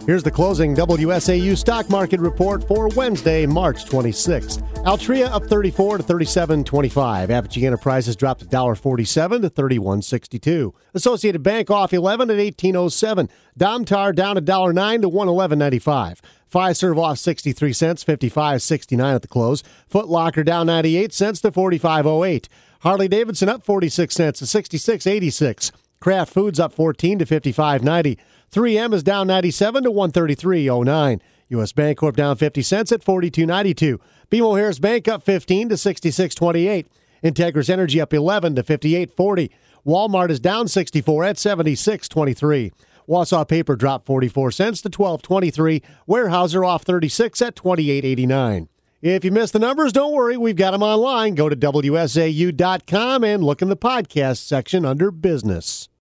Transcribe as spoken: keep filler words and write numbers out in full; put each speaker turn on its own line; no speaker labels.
Here's the closing W S A U stock market report for Wednesday, March twenty-sixth. Altria up thirty-four to thirty-seven twenty-five. Apogee Enterprises dropped one dollar forty-seven to thirty-one sixty-two. Associated Bank off eleven at eighteen oh seven. Domtar down one dollar nine to one eleven ninety-five. Fiserv off sixty-three cents, fifty-five sixty-nine at the close. Foot Locker down ninety-eight cents to forty-five oh eight. Harley-Davidson up forty-six cents to sixty-six eighty-six. Kraft Foods up fourteen to fifty-five ninety. three M is down ninety-seven to one thirty-three oh nine. U S. Bancorp down fifty cents at forty-two ninety-two. B M O Harris Bank up fifteen to sixty-six twenty-eight. Integris Energy up eleven to fifty-eight forty. Walmart is down sixty-four at seventy-six twenty-three. Wausau Paper dropped forty-four cents to twelve twenty-three. Weyerhaeuser off thirty-six at twenty-eight eighty-nine. If you missed the numbers, don't worry. We've got them online. Go to W S A U dot com and look in the podcast section under business.